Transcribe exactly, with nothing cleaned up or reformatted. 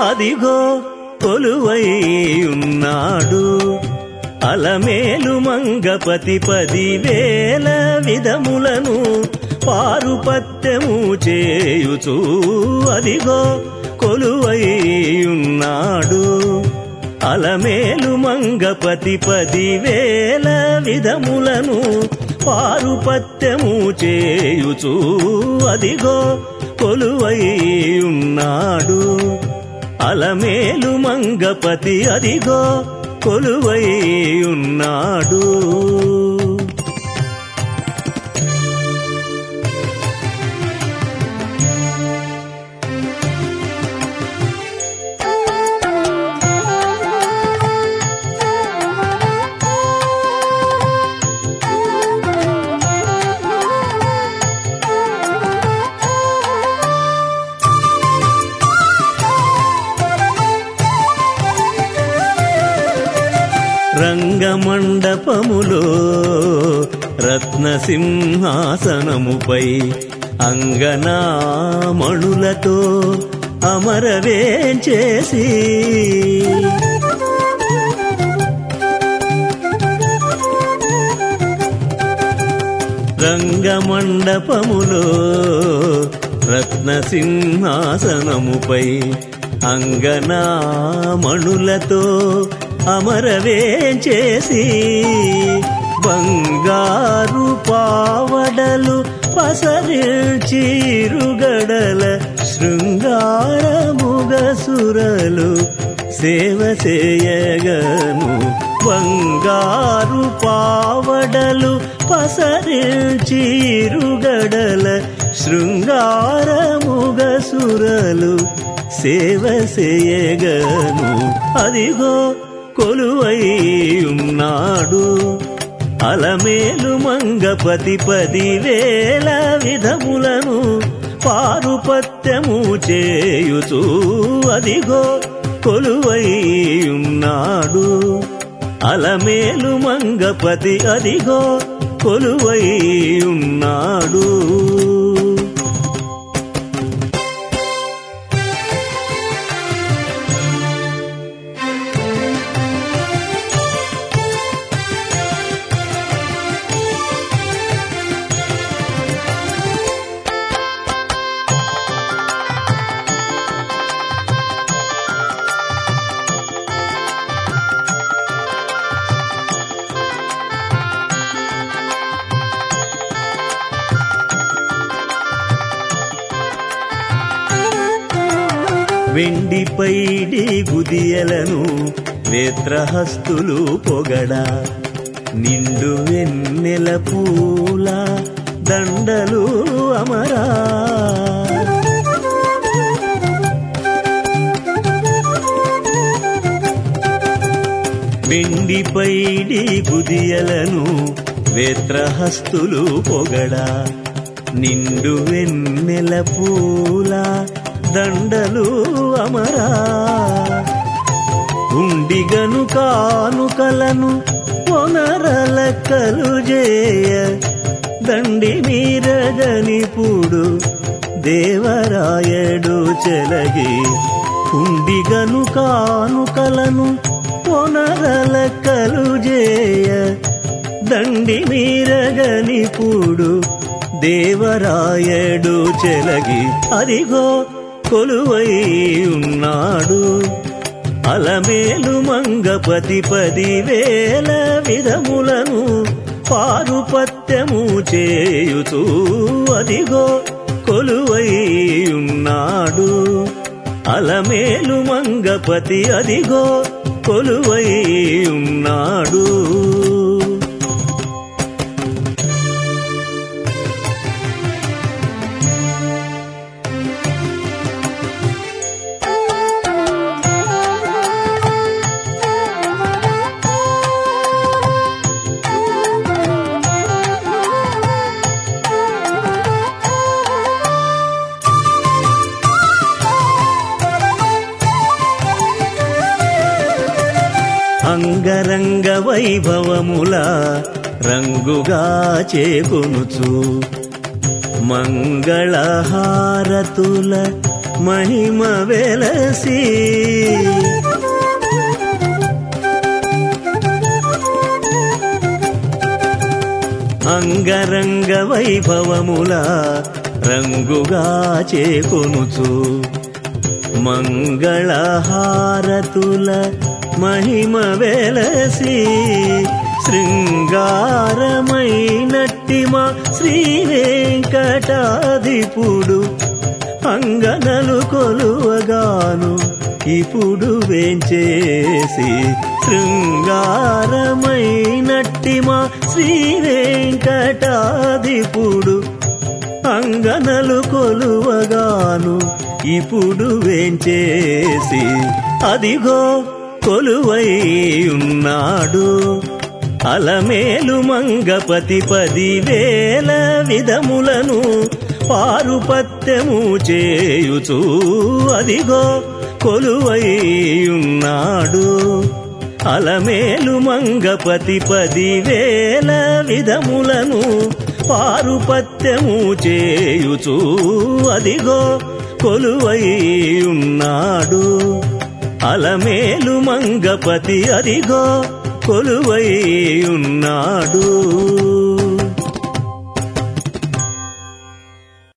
అదిగో కొలువై ఉన్నాడు. అలమేలు మంగపతి పదివేల విధములను పారుపత్యము చేయుచూ అదిగో కొలువై ఉన్నాడు. అలమేలు మంగపతి పదివేల విధములను పారుపత్యము చేయుచూ అదిగో కొలువై ఉన్నాడు. అలమేలు మంగపతి అదిగో కొలువై ఉన్నాడు. రంగమండపములో రత్నసింహాసనముపై అంగనామణులతో అమరవేంచేసి రంగమండపములో రత్నసింహాసనముపై అంగనామణులతో అమరవేంచేసి బంగారు పావడలు పసరిల్చిరుగడల శృంగారముగసురలు సేవ చేయగను. బంగారు పావడలు పసరిల్చిరుగడల శృంగారముగసురలు సేవ చేయగను. అదిగో కొలువై ఉన్నాడు. అలమేలు మంగపతి పదివేల విధములను పారుపత్యము చేయుచూ అదిగో కొలువై ఉన్నాడు. అలమేలు మంగపతి అదిగో కొలువై ఉన్నాడు. వెండి పైడి గుదియలను వేత్రహస్తులు పొగడా నిండు వెన్నెల పూల దండలు అమరా. వెండి పైడి గుదియలను వేత్రహస్తులు పొగడా నిండు వెన్నెల పూల దండలు అమరా. ఉండిగను కానుకలను పొనరలక్కలు జేయ దండి మీరగనిపుడు దేవరాయడు చెలగి. ఉండిగను కానుకలను పొనరలక్కలు జేయ దండి మీరగనిపుడు దేవరాయడు చెలగి. అదిగో కొలువై ఉన్నాడు. అలమేలు మంగపతి పదివేల విధములను పారుపత్యము చేయుచూ అదిగో కొలువై ఉన్నాడు. అలమేలు మంగపతి అదిగో కొలువై ఉన్నాడు. అంగరంగ వైభవముల రంగుగా చేకొనుచు మంగళహారతుల మహిమ వెలసి అంగరంగ వైభవముల రంగుగా చేకొనుచు మంగళహారతుల మహిమ వెలసి శృంగారమైనట్టి మా శ్రీ వెంకటాధిపుడు అంగనలు కొలువగాను ఇప్పుడు వేంచేసి శృంగారమైనట్టి మా శ్రీ వెంకటాధిపుడు అంగనలు కొలువగాను ఇప్పుడు వేంచేసి అదిగో కొలువై ఉన్నాడు అలమేలు మంగపతి పదివేల విధములను పారుపత్యము చేయుచు అదిగో కొలువై ఉన్నాడు అలమేలు మంగపతి పదివేల విధములను పారుపత్యము చేయుచు అదిగో కొలువై ఉన్నాడు అలమేలు మంగపతి అదిగో కొలువై ఉన్నాడు.